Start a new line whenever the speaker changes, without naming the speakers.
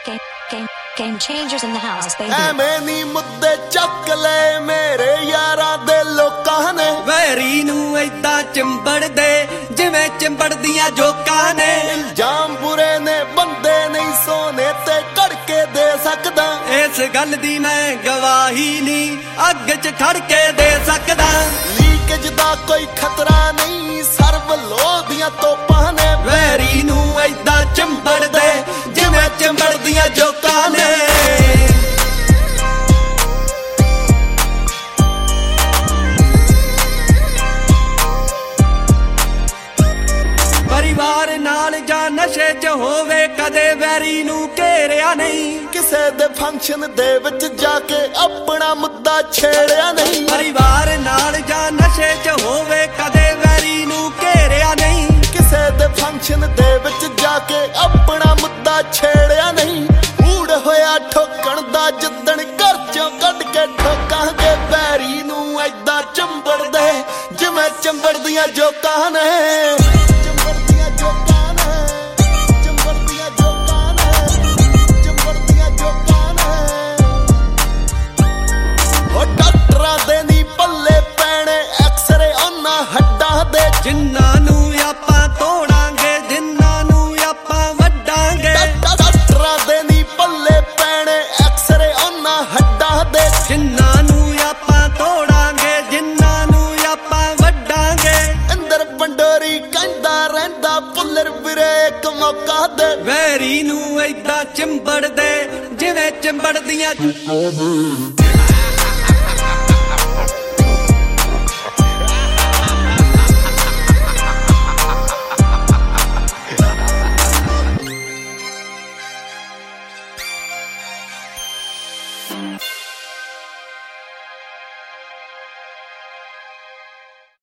Game changers in the house, baby.
ਐਵੇਂ ਨੀ ਮੁੱਦੇ ਚੱਕ ਲੈ ਮੇਰੇ ਯਾਰਾਂ ਦੇ ਲੋਕਾਂ ਨੇ,
ਵੈਰੀ ਨੂੰ ਏਦਾਂ ਚਿੰਬੜਦੇ ਜਿਵੇਂ ਚਿੰਬੜਦੀਆਂ ਜੋਕਾਂ ਨੇ।
ਇਲਜ਼ਾਮ ਬੁਰੇ ਨੇ ਬੰਦੇ ਨਹੀਂ ਸੋਨੇ ਤੇ ਕੜਕੇ ਦੇ ਸਕਦਾ,
ਇਸ ਗੱਲ ਦੀ ਮੈਂ ਗਵਾਹੀ ਨਹੀਂ ਅੱਗ 'ਚ ਖੜ ਕੇ ਦੇ ਸਕਦਾ।
ਲੀਕੇਜ ਦਾ ਕੋਈ ਖਤਰਾ ਨਹੀਂ ਸਰਵ ਲੋਹ ਦੀਆਂ ਤੋਪਾਂ ਨੇ,
ਵੈਰੀ ਨੂੰ ਏਦਾਂ ਚਿੰਬੜਦੇ ਜਿਵੇਂ ਚਿੰਬੜਦੀਆਂ ਜੋਕਾਂ ਨੇ। ਪਰਿਵਾਰ ਨਾਲ ਜਾਂ ਨਸ਼ੇ 'ਚ ਹੋਵੇ ਕਦੇ ਵੈਰੀ ਨੂੰ ਘੇਰਿਆ ਨਹੀਂ,
ਕਿਸੇ ਦੇ ਫੰਕਸ਼ਨ ਦੇ ਵਿੱਚ ਜਾ ਕੇ ਆਪਣਾ ਮੁੱਦਾ ਛੇੜਿਆ ਨਹੀਂ।
ਪਰਿਵਾਰ ਨਾਲ ਜਾਂ ਨਸ਼ੇ 'ਚ ਹੋਵੇ ਕਦੇ ਵੈਰੀ ਨੂੰ ਘੇਰਿਆ ਨਹੀਂ,
ਕਿਸੇ ਦੇ ਫੰਕਸ਼ਨ ਦੇ ਵਿੱਚ ਜਾ ਕੇ ਆਪਣਾ ਮੁੱਦਾ ਛੇੜਿਆ ਨਹੀਂ। ਮੂਡ ਹੋਇਆ ਠੋਕਣ ਦਾ ਜਿੱਦਣ ਘਰ ਚੋਂ ਕੱਢ ਕੇ ਠੋਕਾਂਗੇ, ਵੈਰੀ ਨੂੰ ਏਦਾਂ ਚੰਬੜਦੇ ਜਿਵੇਂ ਚੰਬੜਦੀਆਂ ਜੋਕਾਂ ਨੇ। ਚੰਬੜਦੀਆਂ ਜੋਕਾਂ ਨੇ, ਚੰਬੜਦੀਆਂ ਜੋਕਾਂ ਨੇ, ਚੰਬੜਦੀਆਂ ਜੋਕਾਂ ਨੇ। ਉਹ ਡਾਕਟਰਾਂ ਦੇ ਨੀ ਪੱਲੇ ਪੈਣੇ ਐਕਸਰੇ ਉਹਨਾਂ ਹੱਡਾਂ ਦੇ,
ਜਿਨ੍ਹਾਂ ਨੂੰ ਆਪਾਂ ਤੋੜਾਂਗੇ ਜਿਨ੍ਹਾਂ ਨੂੰ ਆਪਾਂ ਵੱਢਾਂਗੇ।
ਡਾਕਟਰਾਂ ਦੇ ਨੀ ਪੱਲੇ ਪੈਣੇ ਐਕਸਰੇ ਉਹਨਾਂ ਹੱਡਾਂ ਦੇ,
ਜਿਨ੍ਹਾਂ ਨੂੰ ਆਪਾਂ ਤੋੜਾਂਗੇ ਜਿਨ੍ਹਾਂ ਨੂੰ ਆਪਾਂ ਵੱਢਾਂਗੇ।
ਅੰਦਰ ਪੰਡੋਰੀ ਕਹਿੰਦਾ ਰਹਿੰਦਾ ਪੁੱਲਰ ਵੀਰੇ ਇੱਕ ਮੌਕਾ ਦੇ,
ਵੈਰੀ ਨੂੰ ਏਦਾਂ ਚਿੰਬੜਦੇ ਜਿਵੇਂ ਚਿੰਬੜਦੀਆਂ